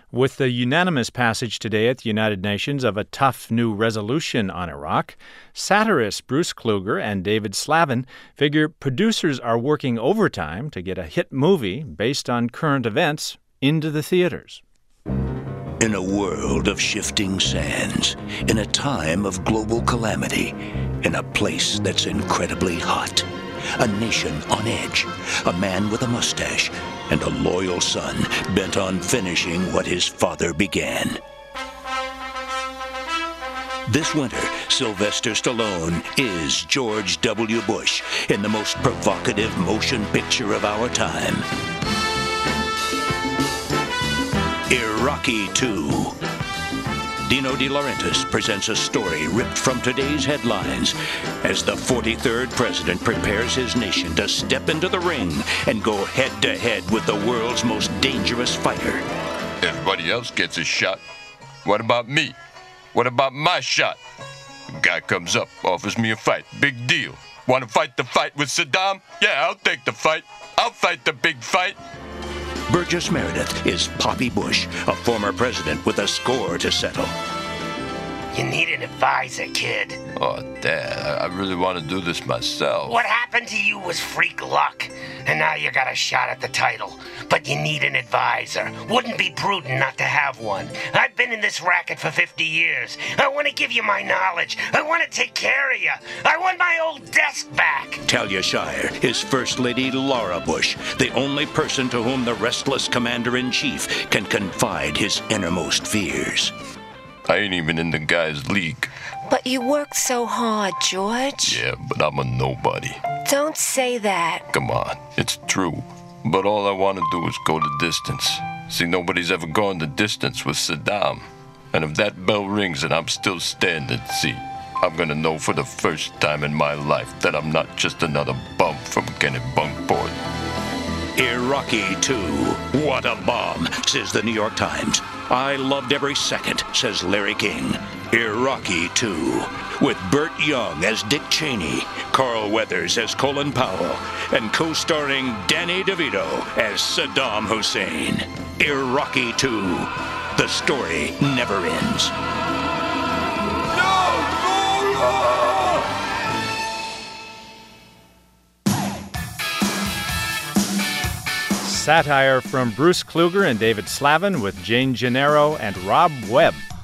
With the unanimous passage today at the United Nations of a tough new resolution on Iraq, satirists Bruce Kluger and David Slavin figure producers are working overtime to get a hit movie based on current events into the theaters. In a world of shifting sands, in a time of global calamity, in a place that's incredibly hot, a nation on edge, a man with a mustache, and a loyal son bent on finishing what his father began. This winter, Sylvester Stallone is George W. Bush in the most provocative motion picture of our time. Iraqi 2. Dino De Laurentiis presents a story ripped from today's headlines as the 43rd president prepares his nation to step into the ring and go head-to-head with the world's most dangerous fighter. Everybody else gets a shot. What about me? What about my shot? A guy comes up, offers me a fight. Big deal. Want to fight the fight with Saddam? Yeah, I'll take the fight. I'll fight the big fight. Burgess Meredith is Poppy Bush, a former president with a score to settle. You need an advisor, kid. Oh, Dad, I really want to do this myself. What happened to you was freak luck, and now you got a shot at the title. But you need an advisor. Wouldn't be prudent not to have one. I've been in this racket for 50 years. I want to give you my knowledge. I want to take care of you. I want my old desk back. Talia Shire is First Lady Laura Bush, the only person to whom the restless commander-in-chief can confide his innermost fears. I ain't even in the guys' league. But you worked so hard, George. Yeah, but I'm a nobody. Don't say that. Come on, it's true. But all I want to do is go the distance. See, nobody's ever gone the distance with Saddam. And if that bell rings and I'm still standing, see, I'm going to know for the first time in my life that I'm not just another bum from Kennebunkport. Iraqi 2. What a bomb, says the New York Times. I loved every second, says Larry King. Iraqi 2. With Burt Young as Dick Cheney, Carl Weathers as Colin Powell, and co-starring Danny DeVito as Saddam Hussein. Iraqi 2. The story never ends. Satire from Bruce Kluger and David Slavin with Jane Gennaro and Rob Webb.